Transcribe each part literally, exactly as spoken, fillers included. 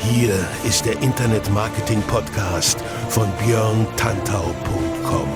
Hier ist der Internet-Marketing-Podcast von björn tantau punkt com.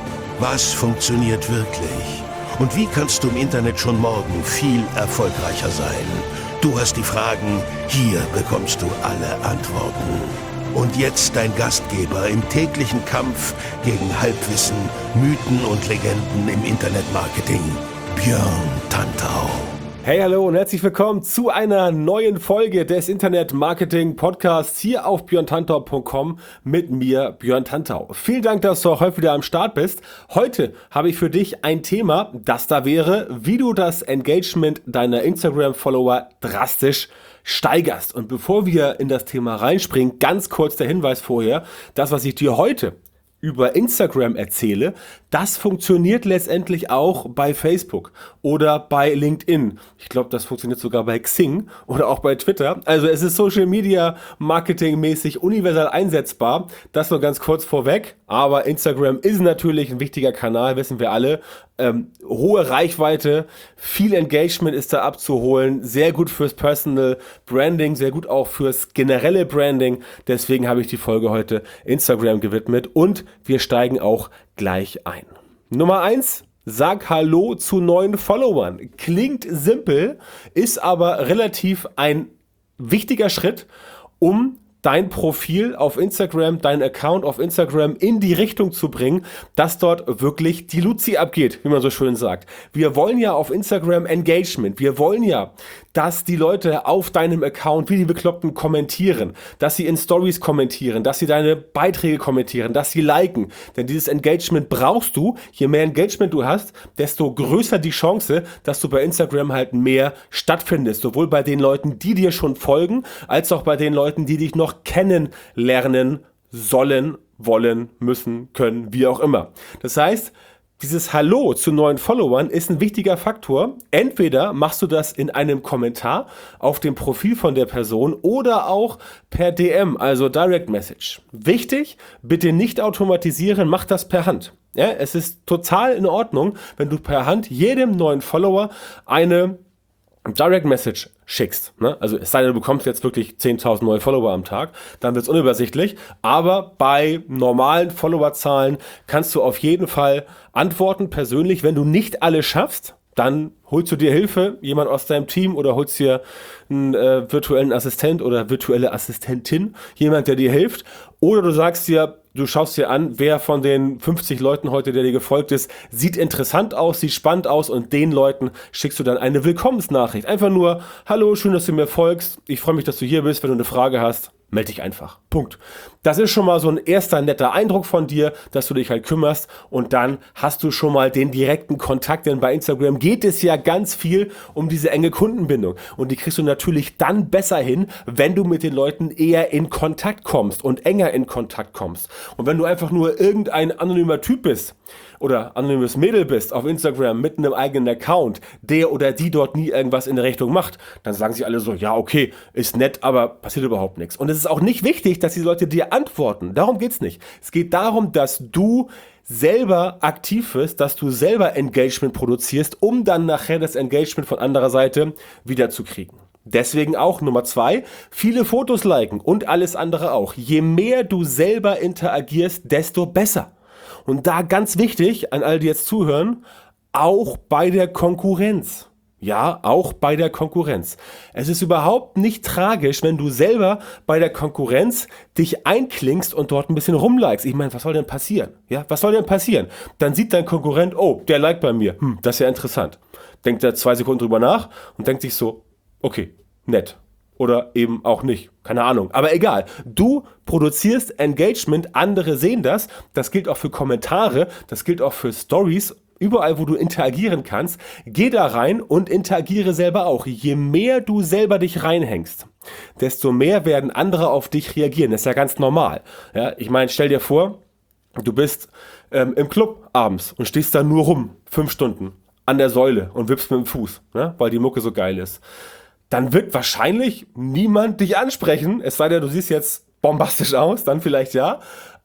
Was funktioniert wirklich? Und wie kannst du im Internet schon morgen viel erfolgreicher sein? Du hast die Fragen, hier bekommst du alle Antworten. Und jetzt dein Gastgeber im täglichen Kampf gegen Halbwissen, Mythen und Legenden im Internetmarketing, Björn Tantau. Hey, hallo und herzlich willkommen zu einer neuen Folge des Internet-Marketing-Podcasts hier auf björn tantau punkt com mit mir, Björn Tantau. Vielen Dank, dass du auch heute wieder am Start bist. Heute habe ich für dich ein Thema, das da wäre, wie du das Engagement deiner Instagram-Follower drastisch steigerst. Und bevor wir in das Thema reinspringen, ganz kurz der Hinweis vorher, das, was ich dir heute über Instagram erzähle, das funktioniert letztendlich auch bei Facebook oder bei LinkedIn. Ich glaube, das funktioniert sogar bei Xing oder auch bei Twitter. Also es ist Social Media Marketing mäßig universal einsetzbar. Das nur ganz kurz vorweg. Aber Instagram ist natürlich ein wichtiger Kanal, wissen wir alle. Ähm, hohe Reichweite, viel Engagement ist da abzuholen, sehr gut fürs Personal Branding, sehr gut auch fürs generelle Branding. Deswegen habe ich die Folge heute Instagram gewidmet und wir steigen auch gleich ein. Nummer eins, sag Hallo zu neuen Followern. Klingt simpel, ist aber relativ ein wichtiger Schritt, um dein Profil auf Instagram, dein Account auf Instagram in die Richtung zu bringen, dass dort wirklich die Luzi abgeht, wie man so schön sagt. Wir wollen ja auf Instagram Engagement. Wir wollen ja, dass die Leute auf deinem Account wie die Bekloppten kommentieren, dass sie in Stories kommentieren, dass sie deine Beiträge kommentieren, dass sie liken. Denn dieses Engagement brauchst du. Je mehr Engagement du hast, desto größer die Chance, dass du bei Instagram halt mehr stattfindest. Sowohl bei den Leuten, die dir schon folgen, als auch bei den Leuten, die dich noch kennenlernen sollen, wollen, müssen, können, wie auch immer. Das heißt, dieses Hallo zu neuen Followern ist ein wichtiger Faktor. Entweder machst du das in einem Kommentar auf dem Profil von der Person oder auch per D M, also Direct Message. Wichtig, bitte nicht automatisieren, mach das per Hand. Ja, es ist total in Ordnung, wenn du per Hand jedem neuen Follower eine Direct Message schickst. Ne? Also es sei denn, du bekommst jetzt wirklich zehntausend neue Follower am Tag, dann wird es unübersichtlich. Aber bei normalen Followerzahlen kannst du auf jeden Fall antworten persönlich. Wenn du nicht alle schaffst, dann holst du dir Hilfe, jemand aus deinem Team oder holst dir einen äh, virtuellen Assistent oder virtuelle Assistentin, jemand, der dir hilft. Oder du sagst dir, du schaust dir an, wer von den fünfzig Leuten heute, der dir gefolgt ist, sieht interessant aus, sieht spannend aus und den Leuten schickst du dann eine Willkommensnachricht. Einfach nur, hallo, schön, dass du mir folgst. Ich freue mich, dass du hier bist. Wenn du eine Frage hast, melde dich einfach. Punkt. Das ist schon mal so ein erster netter Eindruck von dir, dass du dich halt kümmerst und dann hast du schon mal den direkten Kontakt, denn bei Instagram geht es ja ganz viel um diese enge Kundenbindung und die kriegst du natürlich dann besser hin, wenn du mit den Leuten eher in Kontakt kommst und enger in Kontakt kommst. Und wenn du einfach nur irgendein anonymer Typ bist oder anonymes Mädel bist auf Instagram mit einem eigenen Account, der oder die dort nie irgendwas in der Richtung macht, dann sagen sie alle so, ja okay, ist nett, aber passiert überhaupt nichts. Und es ist auch nicht wichtig, dass die Leute dir antworten. Darum geht's nicht. Es geht darum, dass du selber aktiv wirst, dass du selber Engagement produzierst, um dann nachher das Engagement von anderer Seite wiederzukriegen. Deswegen auch Nummer zwei, viele Fotos liken und alles andere auch. Je mehr du selber interagierst, desto besser. Und da ganz wichtig, an alle, die jetzt zuhören, auch bei der Konkurrenz. Ja, auch bei der Konkurrenz. Es ist überhaupt nicht tragisch, wenn du selber bei der Konkurrenz dich einklingst und dort ein bisschen rumlikest. Ich meine, was soll denn passieren? Ja, was soll denn passieren? Dann sieht dein Konkurrent, oh, der liked bei mir. Hm, das ist ja interessant. Denkt er zwei Sekunden drüber nach und denkt sich so, okay, nett. Oder eben auch nicht. Keine Ahnung. Aber egal. Du produzierst Engagement, andere sehen das. Das gilt auch für Kommentare, das gilt auch für Stories. Überall, wo du interagieren kannst, geh da rein und interagiere selber auch. Je mehr du selber dich reinhängst, desto mehr werden andere auf dich reagieren. Das ist ja ganz normal. Ja, ich meine, stell dir vor, du bist ähm, im Club abends und stehst da nur rum, fünf Stunden, an der Säule und wippst mit dem Fuß, ne, weil die Mucke so geil ist. Dann wird wahrscheinlich niemand dich ansprechen, es sei denn, du siehst jetzt bombastisch aus, dann vielleicht ja.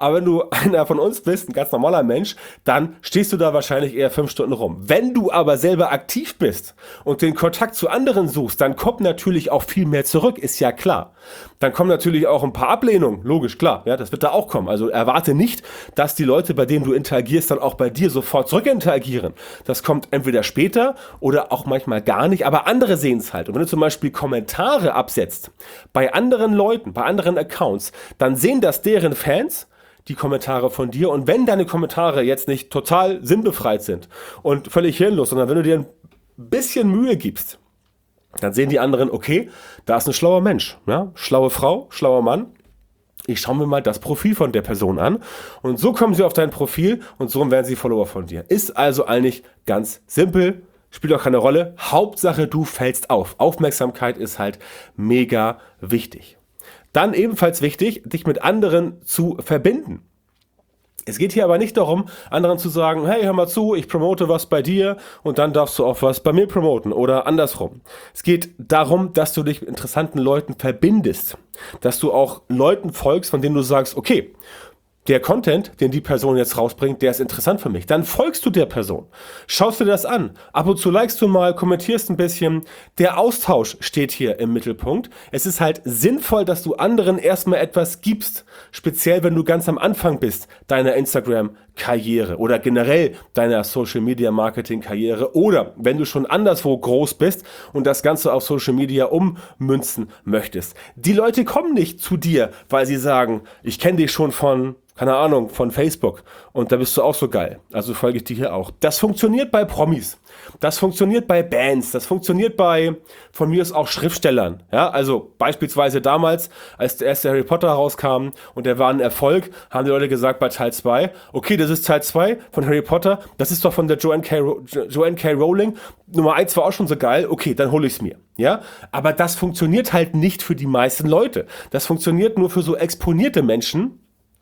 aber wenn du einer von uns bist, ein ganz normaler Mensch, dann stehst du da wahrscheinlich eher fünf Stunden rum. Wenn du aber selber aktiv bist und den Kontakt zu anderen suchst, dann kommt natürlich auch viel mehr zurück, ist ja klar. Dann kommen natürlich auch ein paar Ablehnungen, logisch, klar, ja, das wird da auch kommen. Also erwarte nicht, dass die Leute, bei denen du interagierst, dann auch bei dir sofort zurück interagieren. Das kommt entweder später oder auch manchmal gar nicht, aber andere sehen es halt. Und wenn du zum Beispiel Kommentare absetzt bei anderen Leuten, bei anderen Accounts, dann sehen das deren Fans, die Kommentare von dir, und wenn deine Kommentare jetzt nicht total sinnbefreit sind und völlig hirnlos, sondern wenn du dir ein bisschen Mühe gibst, dann sehen die anderen, okay, da ist ein schlauer Mensch, ja? Schlaue Frau, schlauer Mann. Ich schaue mir mal das Profil von der Person an und so kommen sie auf dein Profil und so werden sie Follower von dir. Ist also eigentlich ganz simpel, spielt auch keine Rolle. Hauptsache, du fällst auf. Aufmerksamkeit ist halt mega wichtig. Dann ebenfalls wichtig, dich mit anderen zu verbinden. Es geht hier aber nicht darum, anderen zu sagen, hey, hör mal zu, ich promote was bei dir und dann darfst du auch was bei mir promoten oder andersrum. Es geht darum, dass du dich mit interessanten Leuten verbindest, dass du auch Leuten folgst, von denen du sagst, okay, der Content, den die Person jetzt rausbringt, der ist interessant für mich. Dann folgst du der Person. Schaust dir das an. Ab und zu likest du mal, kommentierst ein bisschen. Der Austausch steht hier im Mittelpunkt. Es ist halt sinnvoll, dass du anderen erstmal etwas gibst. Speziell, wenn du ganz am Anfang bist deiner Instagram-Karriere oder generell deiner Social-Media-Marketing-Karriere oder wenn du schon anderswo groß bist und das Ganze auf Social Media ummünzen möchtest. Die Leute kommen nicht zu dir, weil sie sagen, ich kenne dich schon von keine Ahnung, von Facebook und da bist du auch so geil. Also folge ich dir hier auch. Das funktioniert bei Promis, das funktioniert bei Bands, das funktioniert bei, von mir aus auch Schriftstellern. Ja, also beispielsweise damals, als der erste Harry Potter rauskam und der war ein Erfolg, haben die Leute gesagt bei Teil zwei, okay, das ist Teil zwei von Harry Potter, das ist doch von der Joanne K. Ro- Joanne K. Rowling, Nummer eins war auch schon so geil, okay, dann hole ich es mir. Ja, aber das funktioniert halt nicht für die meisten Leute. Das funktioniert nur für so exponierte Menschen,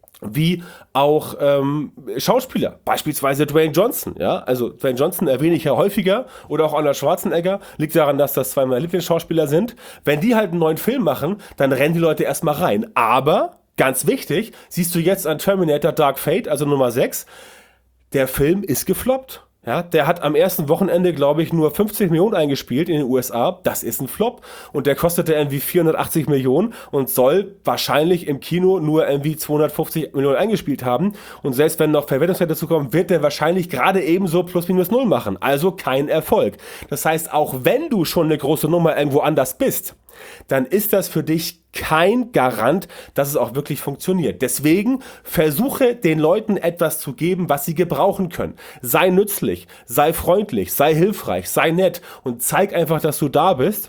wie auch ähm, Schauspieler, beispielsweise Dwayne Johnson. Ja? Also Dwayne Johnson erwähne ich ja häufiger oder auch Arnold Schwarzenegger, liegt daran, dass das zwei meiner Lieblingsschauspieler sind. Wenn die halt einen neuen Film machen, dann rennen die Leute erstmal rein. Aber, ganz wichtig, siehst du jetzt an Terminator Dark Fate, also Nummer sechs, der Film ist gefloppt. Ja, der hat am ersten Wochenende, glaube ich, nur fünfzig Millionen eingespielt in den U S A. Das ist ein Flop. Und der kostete irgendwie vierhundertachtzig Millionen und soll wahrscheinlich im Kino nur irgendwie zweihundertfünfzig Millionen eingespielt haben. Und selbst wenn noch Verwertungswert dazu kommt, wird der wahrscheinlich gerade ebenso plus minus null machen. Also kein Erfolg. Das heißt, auch wenn du schon eine große Nummer irgendwo anders bist, dann ist das für dich kein Garant, dass es auch wirklich funktioniert. Deswegen versuche den Leuten etwas zu geben, was sie gebrauchen können. Sei nützlich, sei freundlich, sei hilfreich, sei nett und zeig einfach, dass du da bist.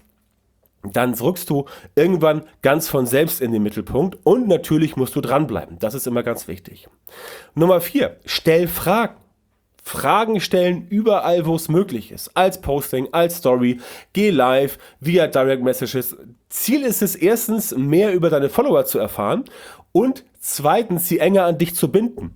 Dann rückst du irgendwann ganz von selbst in den Mittelpunkt und natürlich musst du dranbleiben. Das ist immer ganz wichtig. Nummer vier, stell Fragen. Fragen stellen überall, wo es möglich ist. Als Posting, als Story, geh live, via Direct Messages. Ziel ist es erstens, mehr über deine Follower zu erfahren und zweitens, sie enger an dich zu binden.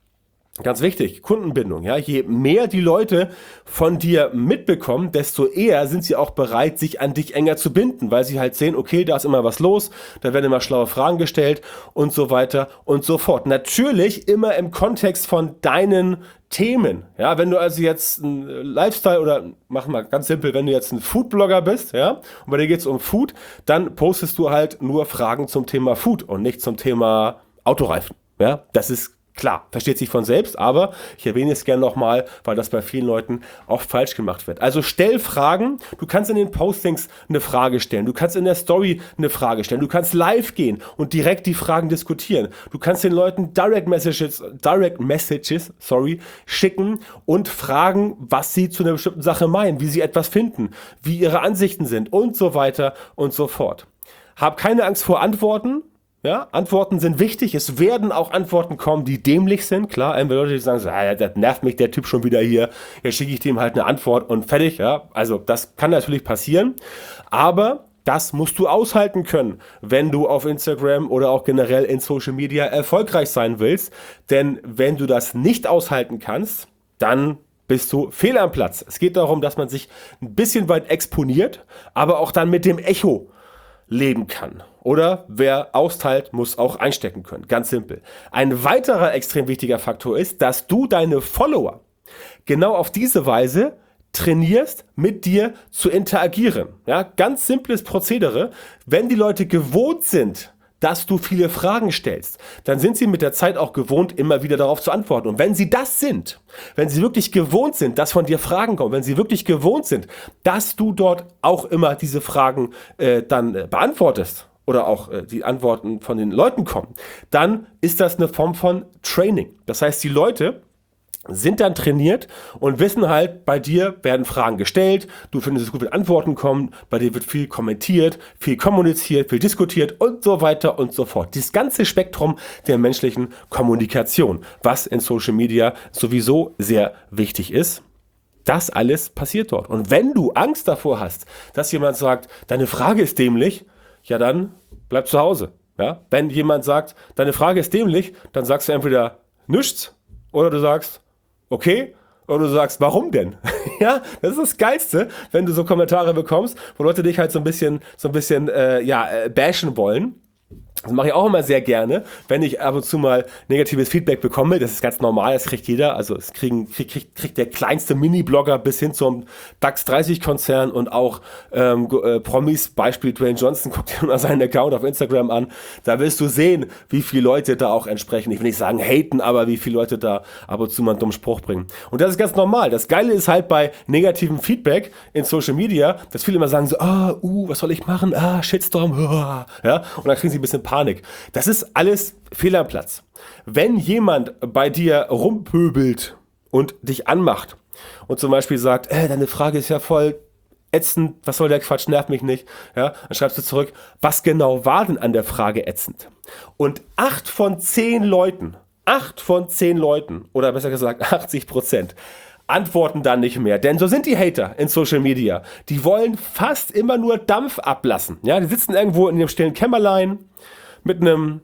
Ganz wichtig, Kundenbindung. Ja, je mehr die Leute von dir mitbekommen, desto eher sind sie auch bereit, sich an dich enger zu binden, weil sie halt sehen, okay, da ist immer was los, da werden immer schlaue Fragen gestellt und so weiter und so fort. Natürlich immer im Kontext von deinen Themen. Ja, wenn du also jetzt ein Lifestyle oder mach mal ganz simpel, wenn du jetzt ein Foodblogger bist, ja, und bei dir geht es um Food, dann postest du halt nur Fragen zum Thema Food und nicht zum Thema Autoreifen. Ja, das ist klar, versteht sich von selbst, aber ich erwähne es gerne nochmal, weil das bei vielen Leuten auch falsch gemacht wird. Also stell Fragen, du kannst in den Postings eine Frage stellen, du kannst in der Story eine Frage stellen, du kannst live gehen und direkt die Fragen diskutieren. Du kannst den Leuten Direct Messages, Direct Messages, sorry, schicken und fragen, was sie zu einer bestimmten Sache meinen, wie sie etwas finden, wie ihre Ansichten sind und so weiter und so fort. Hab keine Angst vor Antworten. Ja, Antworten sind wichtig. Es werden auch Antworten kommen, die dämlich sind. Klar, einige Leute, die sagen so, ah, das nervt mich der Typ schon wieder hier. Jetzt schicke ich dem halt eine Antwort und fertig. Ja, also das kann natürlich passieren. Aber das musst du aushalten können, wenn du auf Instagram oder auch generell in Social Media erfolgreich sein willst. Denn wenn du das nicht aushalten kannst, dann bist du fehl am Platz. Es geht darum, dass man sich ein bisschen weit exponiert, aber auch dann mit dem Echo leben kann. Oder wer austeilt, muss auch einstecken können. Ganz simpel. Ein weiterer extrem wichtiger Faktor ist, dass du deine Follower genau auf diese Weise trainierst, mit dir zu interagieren. Ja, ganz simples Prozedere. Wenn die Leute gewohnt sind, dass du viele Fragen stellst, dann sind sie mit der Zeit auch gewohnt, immer wieder darauf zu antworten. Und wenn sie das sind, wenn sie wirklich gewohnt sind, dass von dir Fragen kommen, wenn sie wirklich gewohnt sind, dass du dort auch immer diese Fragen äh, dann äh, beantwortest oder auch äh, die Antworten von den Leuten kommen, dann ist das eine Form von Training. Das heißt, die Leute sind dann trainiert und wissen halt, bei dir werden Fragen gestellt, du findest es gut, wenn Antworten kommen, bei dir wird viel kommentiert, viel kommuniziert, viel diskutiert und so weiter und so fort. Dieses ganze Spektrum der menschlichen Kommunikation, was in Social Media sowieso sehr wichtig ist, das alles passiert dort. Und wenn du Angst davor hast, dass jemand sagt, deine Frage ist dämlich, ja dann bleib zu Hause. Ja? Wenn jemand sagt, deine Frage ist dämlich, dann sagst du entweder nichts oder du sagst, okay, oder du sagst, warum denn? Ja, das ist das Geilste, wenn du so Kommentare bekommst, wo Leute dich halt so ein bisschen, so ein bisschen, äh, ja, äh, bashen wollen. Das mache ich auch immer sehr gerne, wenn ich ab und zu mal negatives Feedback bekomme. Das ist ganz normal, das kriegt jeder. Also es kriegen, krieg, krieg, kriegt der kleinste Mini-Blogger bis hin zum DAX dreißig Konzern und auch ähm, äh, Promis, Beispiel Dwayne Johnson, guck dir mal seinen Account auf Instagram an. Da wirst du sehen, wie viele Leute da auch entsprechend, ich will nicht sagen haten, aber wie viele Leute da ab und zu mal einen dummen Spruch bringen. Und das ist ganz normal. Das Geile ist halt bei negativem Feedback in Social Media, dass viele immer sagen so, ah, uh, was soll ich machen? Ah, Shitstorm, uh, ja. Und dann kriegen sie ein bisschen Panik. Das ist alles fehl am Platz. Wenn jemand bei dir rumpöbelt und dich anmacht und zum Beispiel sagt, äh, deine Frage ist ja voll ätzend, was soll der Quatsch, nervt mich nicht, ja, dann schreibst du zurück, was genau war denn an der Frage ätzend? Und acht von zehn Leuten, acht von zehn Leuten, oder besser gesagt achtzig Prozent, antworten dann nicht mehr, denn so sind die Hater in Social Media. Die wollen fast immer nur Dampf ablassen. Ja, die sitzen irgendwo in ihrem stillen Kämmerlein mit einem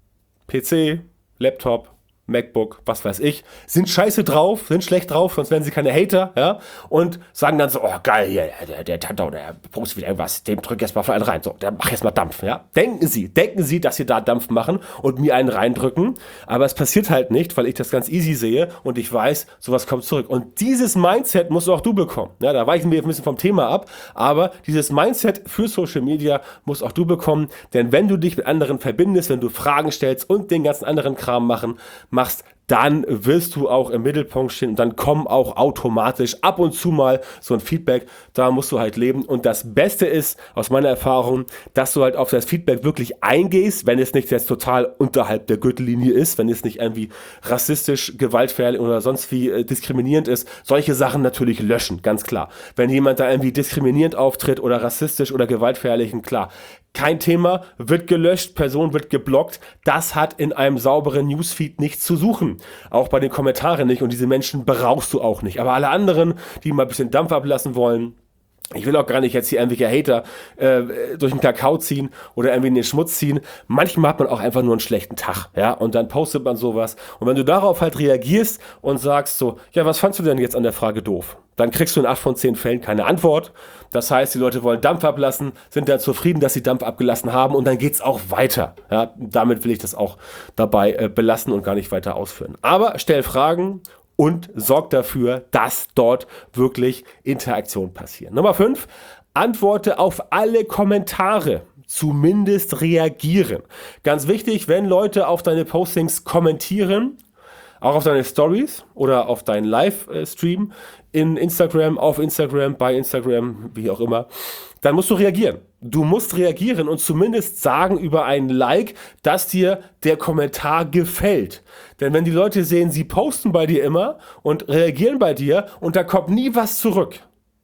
P C, Laptop, MacBook, was weiß ich, sind scheiße drauf, sind schlecht drauf, sonst wären sie keine Hater, ja, und sagen dann so, oh geil, hier, der, der Tantau, der postet wieder irgendwas, dem drück jetzt mal für einen rein, so, der macht jetzt mal Dampf, ja. Denken Sie, denken Sie, dass Sie da Dampf machen und mir einen reindrücken, aber es passiert halt nicht, weil ich das ganz easy sehe und ich weiß, sowas kommt zurück. Und dieses Mindset musst auch du bekommen, ja, da weichen wir ein bisschen vom Thema ab, aber dieses Mindset für Social Media musst auch du bekommen, denn wenn du dich mit anderen verbindest, wenn du Fragen stellst und den ganzen anderen Kram machen, machst, dann wirst du auch im Mittelpunkt stehen und dann kommen auch automatisch ab und zu mal so ein Feedback, da musst du halt leben und das Beste ist, aus meiner Erfahrung, dass du halt auf das Feedback wirklich eingehst, wenn es nicht jetzt total unterhalb der Gürtellinie ist, wenn es nicht irgendwie rassistisch, gewaltfährlich oder sonst wie äh, diskriminierend ist, solche Sachen natürlich löschen, ganz klar. Wenn jemand da irgendwie diskriminierend auftritt oder rassistisch oder gewaltfährlich, klar, kein Thema, wird gelöscht, Person wird geblockt. Das hat in einem sauberen Newsfeed nichts zu suchen. Auch bei den Kommentaren nicht und diese Menschen berauchst du auch nicht. Aber alle anderen, die mal ein bisschen Dampf ablassen wollen, ich will auch gar nicht jetzt hier irgendwelche Hater äh, durch den Kakao ziehen oder irgendwie in den Schmutz ziehen. Manchmal hat man auch einfach nur einen schlechten Tag, ja, und dann postet man sowas. Und wenn du darauf halt reagierst und sagst so, ja, was fandst du denn jetzt an der Frage doof? Dann kriegst du in acht von zehn Fällen keine Antwort. Das heißt, die Leute wollen Dampf ablassen, sind dann zufrieden, dass sie Dampf abgelassen haben und dann geht's auch weiter. Ja, damit will ich das auch dabei äh, belassen und gar nicht weiter ausführen. Aber stell Fragen und sorgt dafür, dass dort wirklich Interaktion passiert. Nummer fünf, antworte auf alle Kommentare. Zumindest reagieren. Ganz wichtig, wenn Leute auf deine Postings kommentieren, auch auf deine Stories oder auf deinen Livestream in Instagram, auf Instagram, bei Instagram, wie auch immer, dann musst du reagieren. Du musst reagieren und zumindest sagen über einen Like, dass dir der Kommentar gefällt. Denn wenn die Leute sehen, sie posten bei dir immer und reagieren bei dir und da kommt nie was zurück,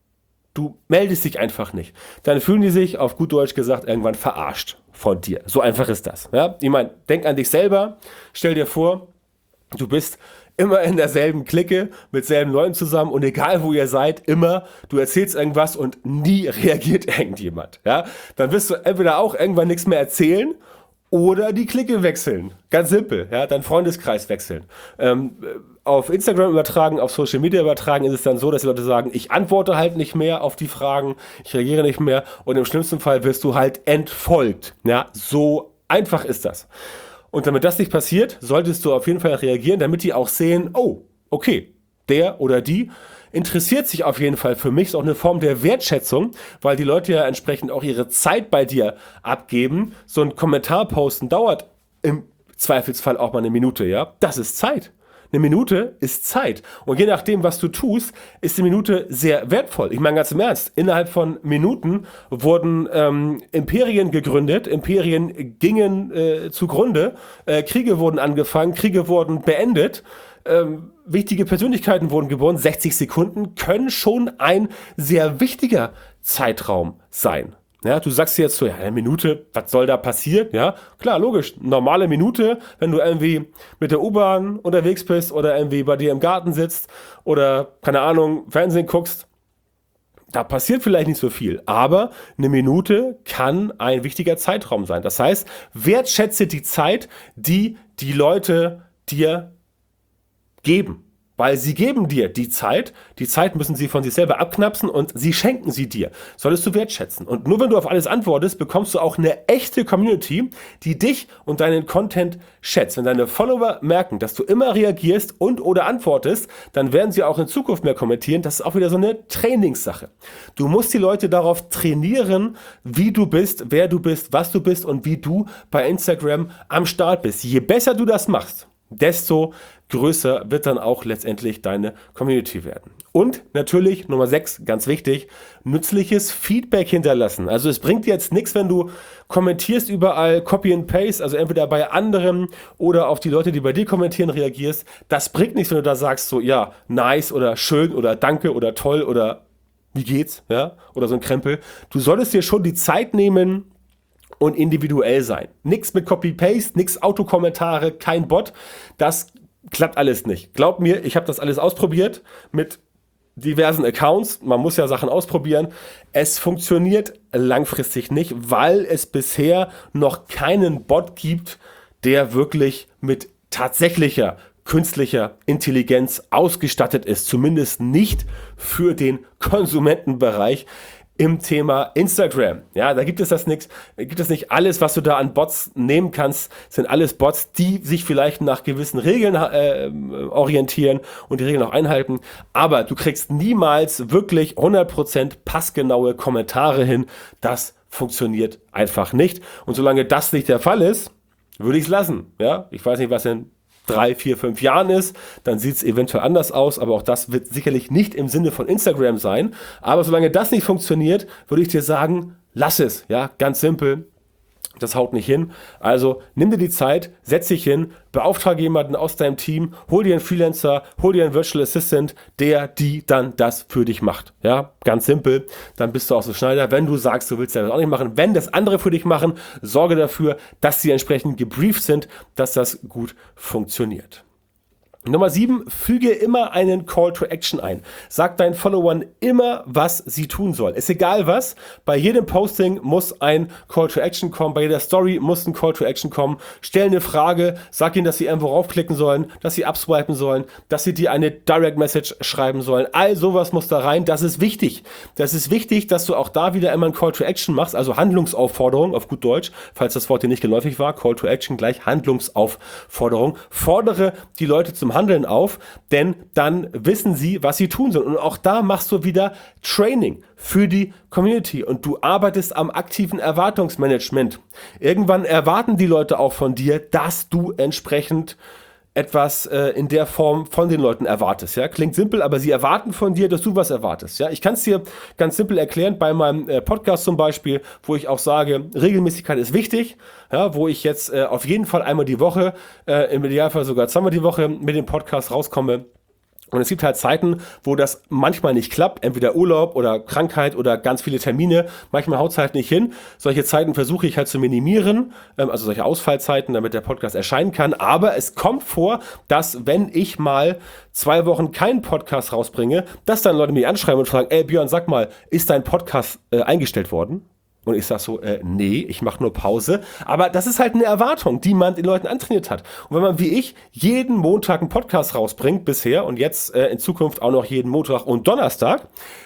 du meldest dich einfach nicht, dann fühlen die sich, auf gut Deutsch gesagt, irgendwann verarscht von dir. So einfach ist das. Ja? Ich meine, denk an dich selber, stell dir vor, du bist immer in derselben Clique, mit selben Leuten zusammen und egal wo ihr seid, immer, du erzählst irgendwas und nie reagiert irgendjemand. Ja? Dann wirst du entweder auch irgendwann nichts mehr erzählen oder die Clique wechseln. Ganz simpel, ja, deinen Freundeskreis wechseln. Ähm, auf Instagram übertragen, auf Social Media übertragen, ist es dann so, dass die Leute sagen, ich antworte halt nicht mehr auf die Fragen, ich reagiere nicht mehr und im schlimmsten Fall wirst du halt entfolgt. Ja, so einfach ist das. Und damit das nicht passiert, solltest du auf jeden Fall reagieren, damit die auch sehen, oh, okay, der oder die interessiert sich auf jeden Fall für mich, ist auch eine Form der Wertschätzung, weil die Leute ja entsprechend auch ihre Zeit bei dir abgeben. So ein Kommentar posten dauert im Zweifelsfall auch mal eine Minute, ja. Das ist Zeit. Eine Minute ist Zeit. Und je nachdem, was du tust, ist die Minute sehr wertvoll. Ich meine ganz im Ernst, innerhalb von Minuten wurden ähm, Imperien gegründet, Imperien gingen äh, zugrunde, äh, Kriege wurden angefangen, Kriege wurden beendet, ähm, wichtige Persönlichkeiten wurden geboren. sechzig Sekunden können schon ein sehr wichtiger Zeitraum sein. Ja, du sagst jetzt so, ja, eine Minute, was soll da passieren? Ja, klar, logisch, normale Minute, wenn du irgendwie mit der U-Bahn unterwegs bist oder irgendwie bei dir im Garten sitzt oder, keine Ahnung, Fernsehen guckst, da passiert vielleicht nicht so viel, aber eine Minute kann ein wichtiger Zeitraum sein. Das heißt, wertschätze die Zeit, die die Leute dir geben. Weil sie geben dir die Zeit, die Zeit müssen sie von sich selber abknapsen und sie schenken sie dir. Solltest du wertschätzen. Und nur wenn du auf alles antwortest, bekommst du auch eine echte Community, die dich und deinen Content schätzt. Wenn deine Follower merken, dass du immer reagierst und oder antwortest, dann werden sie auch in Zukunft mehr kommentieren. Das ist auch wieder so eine Trainingssache. Du musst die Leute darauf trainieren, wie du bist, wer du bist, was du bist und wie du bei Instagram am Start bist. Je besser du das machst, desto größer wird dann auch letztendlich deine Community werden. Und natürlich, Nummer sechs, ganz wichtig, nützliches Feedback hinterlassen. Also es bringt dir jetzt nichts, wenn du kommentierst überall, Copy and Paste, also entweder bei anderen oder auf die Leute, die bei dir kommentieren, reagierst. Das bringt nichts, wenn du da sagst so, ja, nice oder schön oder danke oder toll oder wie geht's, ja, oder so ein Krempel. Du solltest dir schon die Zeit nehmen und individuell sein. Nix mit Copy-Paste, nix Autokommentare, kein Bot. Das klappt alles nicht. Glaub mir, ich habe das alles ausprobiert mit diversen Accounts. Man muss ja Sachen ausprobieren. Es funktioniert langfristig nicht, weil es bisher noch keinen Bot gibt, der wirklich mit tatsächlicher künstlicher Intelligenz ausgestattet ist. Zumindest nicht für den Konsumentenbereich im Thema Instagram. Ja, da gibt es das nichts, gibt es nicht alles, was du da an Bots nehmen kannst, sind alles Bots, die sich vielleicht nach gewissen Regeln äh, orientieren und die Regeln auch einhalten, aber du kriegst niemals wirklich hundert Prozent passgenaue Kommentare hin. Das funktioniert einfach nicht. Und solange das nicht der Fall ist, würde ich es lassen. Ja, ich weiß nicht, was in drei, vier, fünf Jahren ist, dann sieht es eventuell anders aus, aber auch das wird sicherlich nicht im Sinne von Instagram sein. Aber solange das nicht funktioniert, würde ich dir sagen, lass es, ja, ganz simpel. Das haut nicht hin. Also nimm dir die Zeit, setz dich hin, beauftrage jemanden aus deinem Team, hol dir einen Freelancer, hol dir einen Virtual Assistant, der, die dann das für dich macht. Ja, ganz simpel. Dann bist du auch so Schneider. Wenn du sagst, du willst das auch nicht machen, wenn das andere für dich machen, sorge dafür, dass sie entsprechend gebrieft sind, dass das gut funktioniert. Nummer sieben, füge immer einen Call to Action ein. Sag deinen Followern immer, was sie tun sollen. Ist egal was, bei jedem Posting muss ein Call to Action kommen, bei jeder Story muss ein Call to Action kommen. Stell eine Frage, sag ihnen, dass sie irgendwo raufklicken sollen, dass sie abswipen sollen, dass sie dir eine Direct Message schreiben sollen. All sowas muss da rein, das ist wichtig. Das ist wichtig, dass du auch da wieder immer ein Call to Action machst, also Handlungsaufforderung auf gut Deutsch, falls das Wort dir nicht geläufig war. Call to Action gleich Handlungsaufforderung. Fordere die Leute zum Handeln auf, denn dann wissen sie, was sie tun sollen. Und auch da machst du wieder Training für die Community und du arbeitest am aktiven Erwartungsmanagement. Irgendwann erwarten die Leute auch von dir, dass du entsprechend etwas äh, in der Form von den Leuten erwartest. Ja? Klingt simpel, aber sie erwarten von dir, dass du was erwartest. Ja? Ich kann es dir ganz simpel erklären, bei meinem äh, Podcast zum Beispiel, wo ich auch sage, Regelmäßigkeit ist wichtig, ja? Wo ich jetzt äh, auf jeden Fall einmal die Woche, äh, im Idealfall sogar zweimal die Woche mit dem Podcast rauskomme. Und es gibt halt Zeiten, wo das manchmal nicht klappt, entweder Urlaub oder Krankheit oder ganz viele Termine. Manchmal haut es halt nicht hin. Solche Zeiten versuche ich halt zu minimieren, also solche Ausfallzeiten, damit der Podcast erscheinen kann. Aber es kommt vor, dass wenn ich mal zwei Wochen keinen Podcast rausbringe, dass dann Leute mich anschreiben und fragen, ey Björn, sag mal, ist dein Podcast äh, eingestellt worden? Und ich sage so, äh, nee, ich mache nur Pause. Aber das ist halt eine Erwartung, die man den Leuten antrainiert hat. Und wenn man wie ich jeden Montag einen Podcast rausbringt bisher und jetzt äh, in Zukunft auch noch jeden Montag und Donnerstag,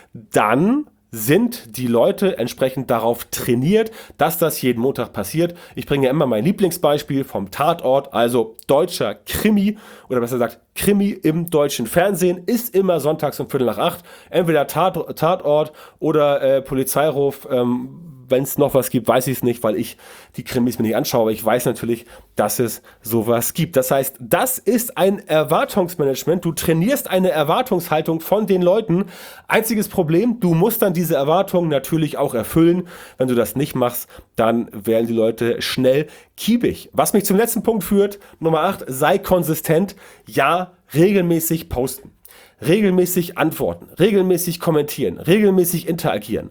dann sind die Leute entsprechend darauf trainiert, dass das jeden Montag passiert. Ich bringe ja immer mein Lieblingsbeispiel vom Tatort, also deutscher Krimi oder besser gesagt Krimi im deutschen Fernsehen ist immer sonntags um Viertel nach acht. Entweder Tat, Tatort oder äh, Polizeiruf. Ähm, Wenn es noch was gibt, weiß ich es nicht, weil ich die Krimis mir nicht anschaue. Aber ich weiß natürlich, dass es sowas gibt. Das heißt, das ist ein Erwartungsmanagement. Du trainierst eine Erwartungshaltung von den Leuten. Einziges Problem, du musst dann diese Erwartungen natürlich auch erfüllen. Wenn du das nicht machst, dann werden die Leute schnell kiebig. Was mich zum letzten Punkt führt, Nummer acht, sei konsistent. Ja, regelmäßig posten. Regelmäßig antworten. Regelmäßig kommentieren. Regelmäßig interagieren.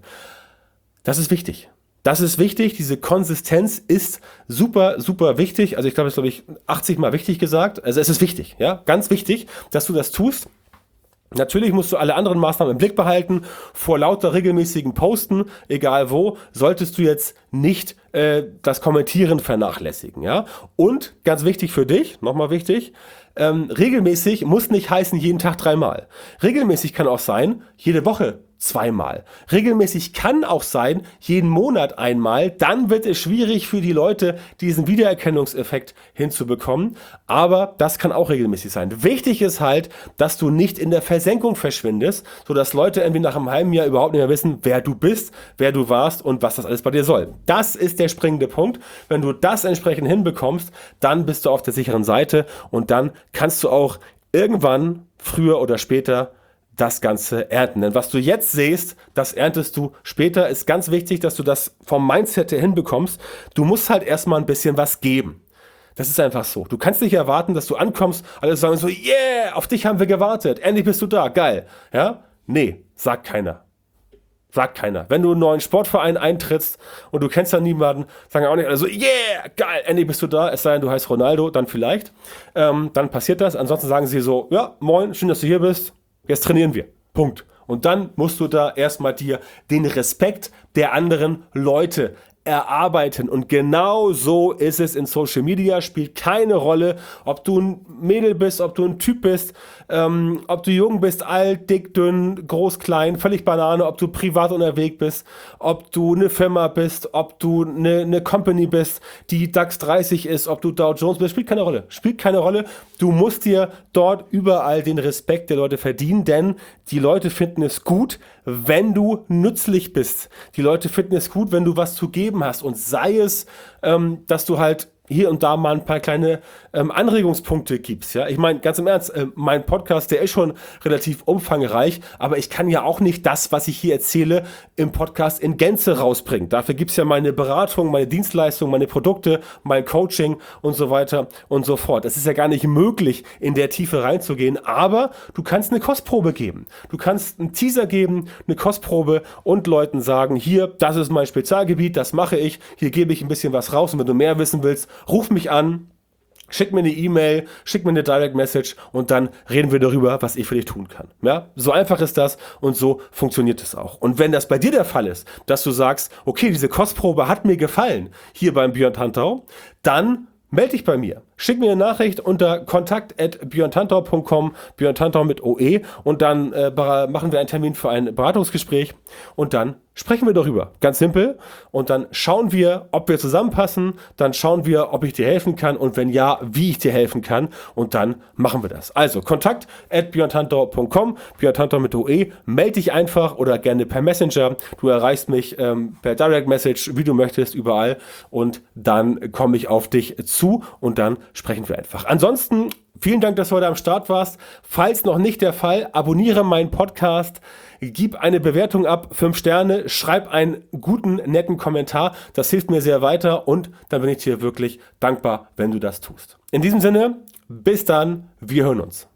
Das ist wichtig. Das ist wichtig. Diese Konsistenz ist super, super wichtig. Also ich glaube, das habe ich achtzig Mal wichtig gesagt. Also es ist wichtig, ja, ganz wichtig, dass du das tust. Natürlich musst du alle anderen Maßnahmen im Blick behalten. Vor lauter regelmäßigen Posten, egal wo, solltest du jetzt nicht äh, das Kommentieren vernachlässigen, ja. Und ganz wichtig für dich, nochmal wichtig, ähm, regelmäßig muss nicht heißen jeden Tag dreimal. Regelmäßig kann auch sein, jede Woche zweimal. Regelmäßig kann auch sein, jeden Monat einmal. Dann wird es schwierig für die Leute, diesen Wiedererkennungseffekt hinzubekommen. Aber das kann auch regelmäßig sein. Wichtig ist halt, dass du nicht in der Versenkung verschwindest, sodass Leute irgendwie nach einem halben Jahr überhaupt nicht mehr wissen, wer du bist, wer du warst und was das alles bei dir soll. Das ist der springende Punkt. Wenn du das entsprechend hinbekommst, dann bist du auf der sicheren Seite und dann kannst du auch irgendwann, früher oder später, das Ganze ernten. Denn was du jetzt siehst, das erntest du später. Ist ganz wichtig, dass du das vom Mindset her hinbekommst. Du musst halt erstmal ein bisschen was geben. Das ist einfach so. Du kannst nicht erwarten, dass du ankommst, alle sagen so, yeah, auf dich haben wir gewartet, endlich bist du da, geil. Ja? Nee, sagt keiner. Sagt keiner. Wenn du in einen neuen Sportverein eintrittst und du kennst da niemanden, sagen auch nicht alle so, yeah, geil, endlich bist du da, es sei denn, du heißt Ronaldo, dann vielleicht. Ähm, dann passiert das. Ansonsten sagen sie so, ja, moin, schön, dass du hier bist. Jetzt trainieren wir. Punkt. Und dann musst du da erstmal dir den Respekt der anderen Leute erarbeiten. Und genau so ist es in Social Media. Spielt keine Rolle, ob du ein Mädel bist, ob du ein Typ bist, ähm, ob du jung bist, alt, dick, dünn, groß, klein, völlig Banane, ob du privat unterwegs bist, ob du eine Firma bist, ob du eine, eine Company bist, die DAX dreißig ist, ob du Dow Jones bist, spielt keine Rolle. Spielt keine Rolle. Du musst dir dort überall den Respekt der Leute verdienen, denn die Leute finden es gut, wenn du nützlich bist. Die Leute finden es gut, wenn du was zu geben hast. Und sei es, ähm, dass du halt hier und da mal ein paar kleine ähm, Anregungspunkte gibst. Ja? Ich meine, ganz im Ernst, äh, mein Podcast, der ist schon relativ umfangreich, aber ich kann ja auch nicht das, was ich hier erzähle, im Podcast in Gänze rausbringen. Dafür gibt es ja meine Beratung, meine Dienstleistung, meine Produkte, mein Coaching und so weiter und so fort. Es ist ja gar nicht möglich, in der Tiefe reinzugehen, aber du kannst eine Kostprobe geben. Du kannst einen Teaser geben, eine Kostprobe und Leuten sagen, hier, das ist mein Spezialgebiet, das mache ich, hier gebe ich ein bisschen was raus und wenn du mehr wissen willst, ruf mich an, schick mir eine E-Mail, schick mir eine Direct Message und dann reden wir darüber, was ich für dich tun kann. Ja, so einfach ist das und so funktioniert es auch. Und wenn das bei dir der Fall ist, dass du sagst, okay, diese Kostprobe hat mir gefallen, hier beim Björn Tantau, dann melde dich bei mir. Schick mir eine Nachricht unter kontakt at björn tantau punkt com, Björn Tantau mit O E und dann äh, machen wir einen Termin für ein Beratungsgespräch und dann sprechen wir darüber. Ganz simpel. Und dann schauen wir, ob wir zusammenpassen, dann schauen wir, ob ich dir helfen kann und wenn ja, wie ich dir helfen kann und dann machen wir das. Also kontakt at björn tantau punkt com, Björn Tantau mit O E, melde dich einfach oder gerne per Messenger. Du erreichst mich ähm, per Direct Message, wie du möchtest, überall und dann komme ich auf dich zu und dann sprechen wir einfach. Ansonsten, vielen Dank, dass du heute am Start warst. Falls noch nicht der Fall, abonniere meinen Podcast, gib eine Bewertung ab, fünf Sterne, schreib einen guten, netten Kommentar. Das hilft mir sehr weiter und dann bin ich dir wirklich dankbar, wenn du das tust. In diesem Sinne, bis dann, wir hören uns.